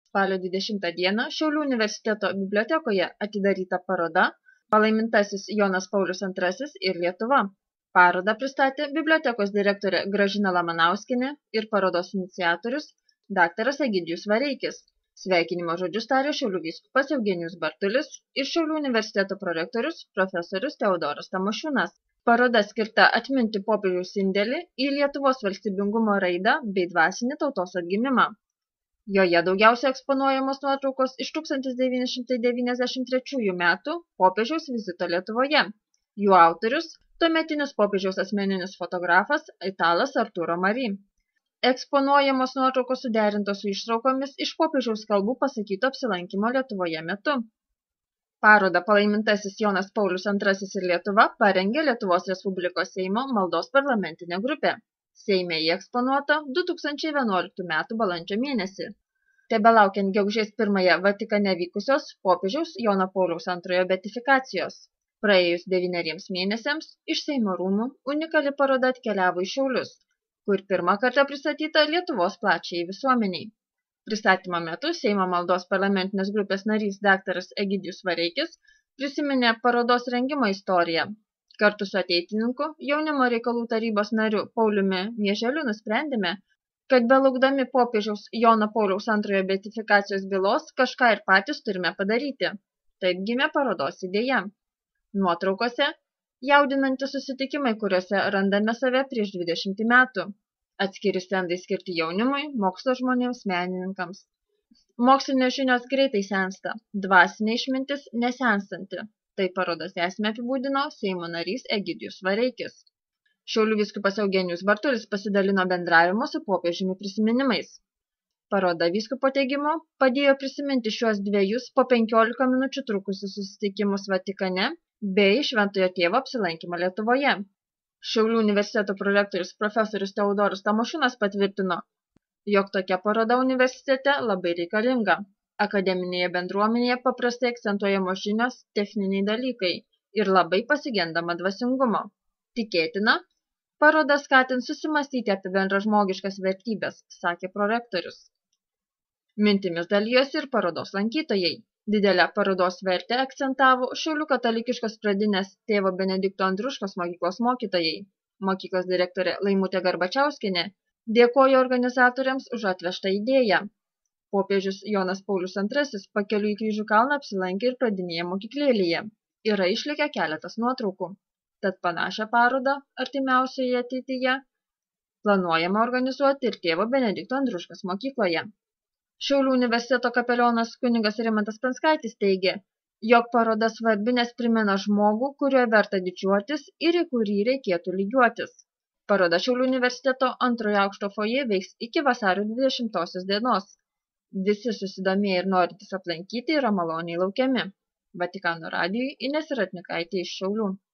Spalio 20 dieną Šiaulių universiteto bibliotekoje atidaryta paroda Palaimintasis Jonas Paulius II ir Lietuva. Parodą pristatė bibliotekos direktorė Gražina Lamanauskienė ir parodos iniciatorius dr. Egidijus Vareikis. Sveikinimo žodžius tarė Šiaulių vyskupas Eugenijus Bartulis ir Šiaulių universiteto prorektorius profesorius Teodoras Tamošiūnas. Paroda skirta atminti popiežiaus indėlį į Lietuvos valstybingumo raidą bei dvasinį tautos atgimimą. Joje daugiausia eksponuojamos nuotraukos iš 1993 metų popiežiaus vizito Lietuvoje. Jų autorius – tuometinis popiežiaus asmeninis fotografas italas Arturo Mari. Eksponuojamos nuotraukos suderintos su ištraukomis iš popiežiaus kalbų pasakyto apsilankymo Lietuvoje metu. Parodą Palaimintasis Jonas Paulius II ir Lietuva parengė Lietuvos Respublikos Seimo maldos parlamentinė grupė. Seime jį eksponuota 2011 m. balandžio mėnesį. Tebelaukiant gegužės 1 Vatikane vykusios popiežiaus Jono Pauliaus II beatifikacijos. Praėjus 9 mėnesiams iš Seimo rūmų unikali paroda atkeliavo į Šiaulius, kur pirmą kartą pristatyta Lietuvos plačiai visuomeniai. Pristatymo metu Seimo maldos parlamentinės grupės narys dr. Egidijus Vareikis prisiminė parodos rengimo istoriją. Kartu su ateitininku, jaunimo reikalų tarybos nariu Pauliumi Mieželiu nusprendėme, kad belaukdami popiežiaus Jono Pauliaus II beatifikacijos bylos kažką ir patys turime padaryti. Taip gimė parodos idėja. Nuotraukose jaudinantys susitikimai, kuriuose randame save prieš 20 metų. Atskiri stendai skirti jaunimui, mokslo žmonėms, menininkams. Mokslinės žinios greitai sensta, dvasinė išmintis nesenstanti. Tai parodos esmę apibūdino Seimo narys Egidijus Vareikis. Šiaulių vyskupas Eugenijus Bartulis pasidalino bendravimu su popiežiumi prisiminimais. Paroda vyskupo teigimu padėjo prisiminti šiuos dviejus po 15 minučių trukusius susitikimus Vatikane bei Šventojo Tėvo apsilankymą Lietuvoje. Šiaulių universiteto prorektorius profesorius Teodoras Tamošiūnas patvirtino, jog tokia paroda universitete labai reikalinga. Akademinėje bendruomenėje paprastai akcentuojamos žinios, techniniai dalykai ir labai pasigendama dvasingumo. Tikėtina, paroda skatins susimastyti apie bendražmogiškas vertybes, sakė prorektorius. Mintimis dalijosi ir parodos lankytojai. Didelę parodos vertę akcentavo Šiaulių katalikiškos pradinės tėvo Benedikto Andriuškos mokyklos mokytojai. Mokyklos direktorė Laimutė Garbačiauskienė dėkojo organizatoriams už atvežtą idėją. Popiežius Jonas Paulius II pakeliui į Kryžių kalną apsilankė ir pradinėje mokyklėlėje. Yra išlikę keletas nuotraukų. Tad panašią parodą artimiausioje ateityje planuojama organizuoti ir tėvo Benedikto Andriuškos mokykloje. Šiaulių universiteto kapelionas kunigas Rimantas Pranskaitis teigė, jog paroda svarbi, nes primena žmogų, kuriuo verta didžiuotis ir į kurį reikėtų lygiuotis. Paroda Šiaulių universiteto antrojo aukšto fojė veiks iki vasario 20 dienos. Visi susidomėję ir norintys aplankyti yra maloniai laukiami. Vatikano radijui Inesa Ratnikaitė iš Šiaulių.